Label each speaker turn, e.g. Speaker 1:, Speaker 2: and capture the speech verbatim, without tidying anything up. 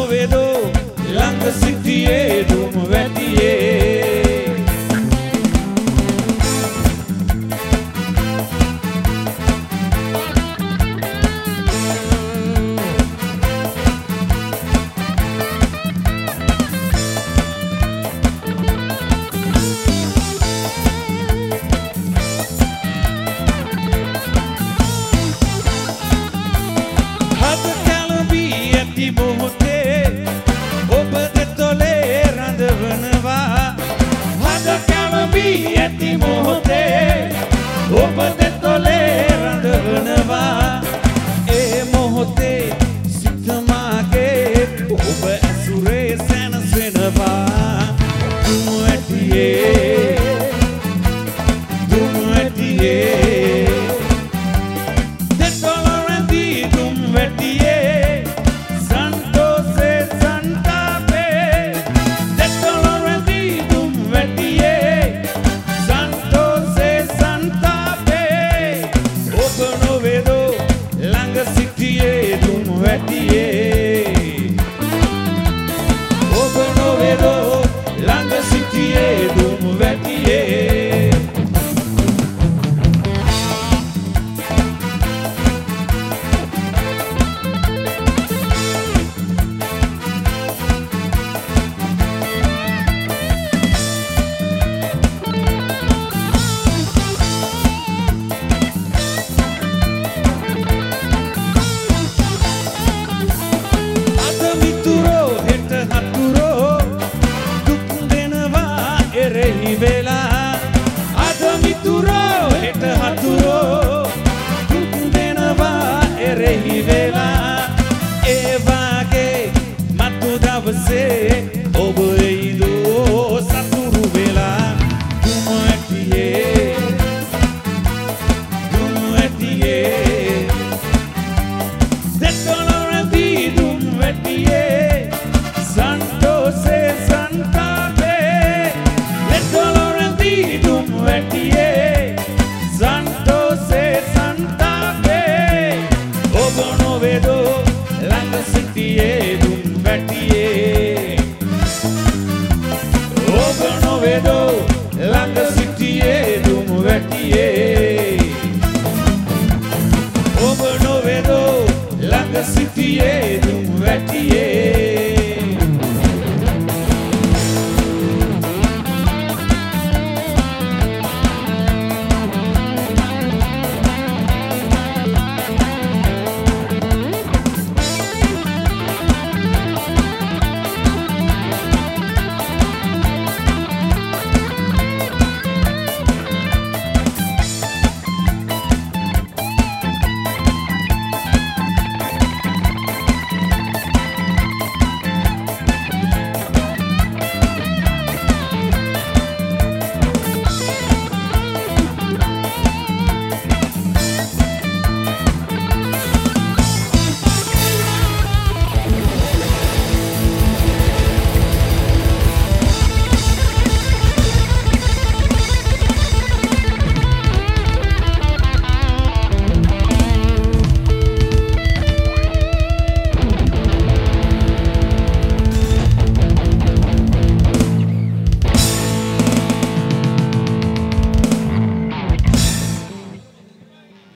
Speaker 1: නොවේදෝ ළඟ සිටියේ දුම් වැටියේ ඇති මොහොතේ ඔබ දෙතොලේ රඳවනවා ඒ මොහොතේ සිත මාගේ ඔබ ඇසුරේ සැනසෙනවා දුම් වැටියේ දුම් වැටියේ දෙතොල රැඳී දුම් වැටියේ සන්තෝෂේ සන්තාපේ දෙතොල රැඳී දුම් වැටියේ ඔබ නොවේදෝ ළඟ සිටියේ දුම් වැටියේ වෙලා අද මිතුරෝ හෙට හතුරෝ දුක් දෙනවා එරෙහි වෙලා ඒ වාගේ මතු දවසේ ඔබ එයිදෝ සතුරු වෙලා දුම් වැටියේ දුම් වැටියේ දෙතොල රැඳී දුම් වැටියේ සන්තෝෂේ සන්තාපේ දුම් වැටියේ සන්තෝෂේ සන්තාපේ ඔබ නොවේදෝ ළඟ සිටියේ දුම් වැටියේ ඔබ නොවේදෝ